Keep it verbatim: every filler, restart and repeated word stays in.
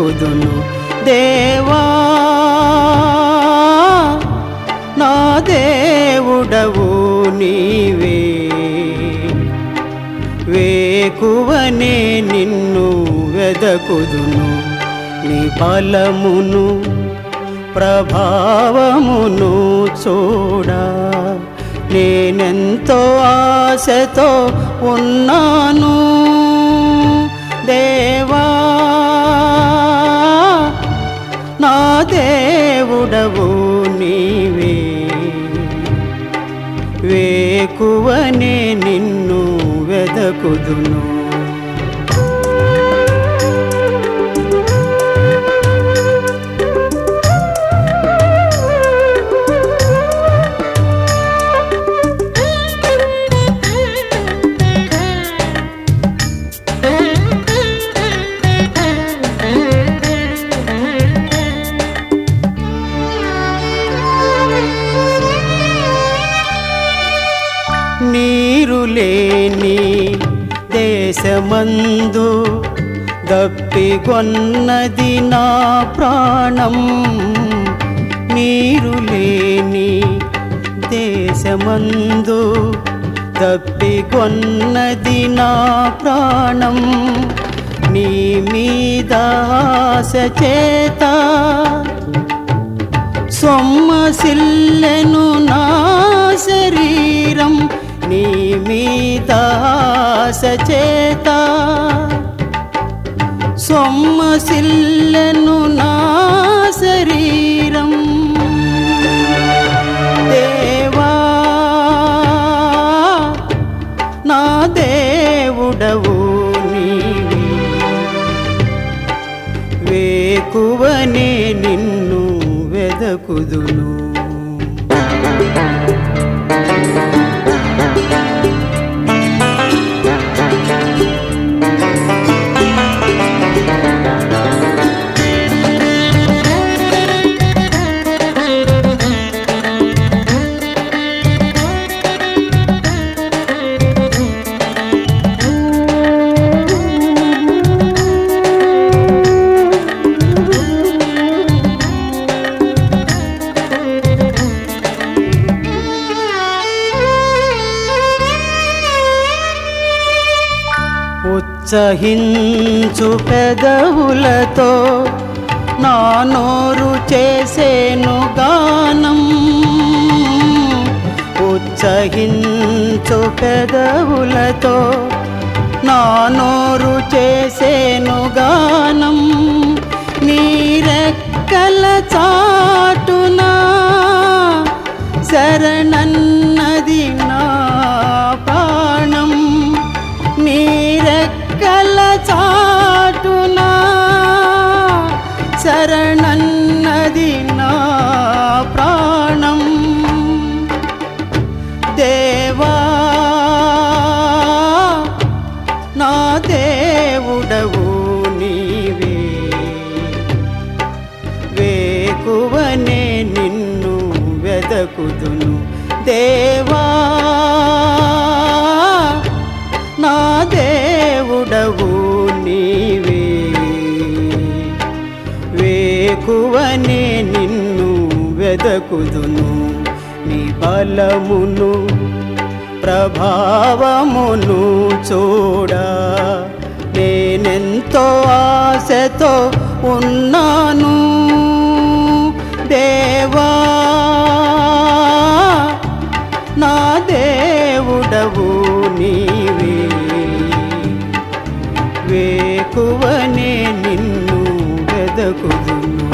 వెదకుదును దేవా నా దేవుడవు నీవే వేకువనే నిన్ను వెదకుదును నీ బలమును ప్రభావమును చూడా నేనెంతో ఆశతో ఉన్నాను దేవా నా దేవుడవు నీవే వేకువనే నిన్ను వెదకుదును నీరు లేని దేశమందు దప్పిగొన్నది నా ప్రాణం నీరు లేని దేశమందు దప్పిగొన్నది నా ప్రాణం నీ మీద ఆశ చేత సొమ్మసిల్లెను నా శరీరం నీ మీద ఆశ చేత సొమ్మసిల్లెను నా శరీరం దేవా నా దేవుడవు నీవే వేకువనే నిన్ను వెదకుదును ఉత్సహించు పెదవులతో నా నోరు చేసేను గానం ఉత్సహించు పెదవులతో నా నోరు చేసేను గానం నీ రెక్కల చాటున శరణన్నది నా ప్రాణం నీ రెక్కల చాటున శరణన్నది నా ప్రాణం దేవా నా దేవుడవు నీవే వేకువనే నిన్ను వెదకుదును దేవా నా దేవుడవు నీవే వేకువనే నిన్ను వెదకుదును నీ బలమును ప్రభావమును చూడా నేనెంతో ఆశతో ఉన్నాను దేవా నా దేవుడవు నీవే వేకువనే నిన్ను వెదకుదును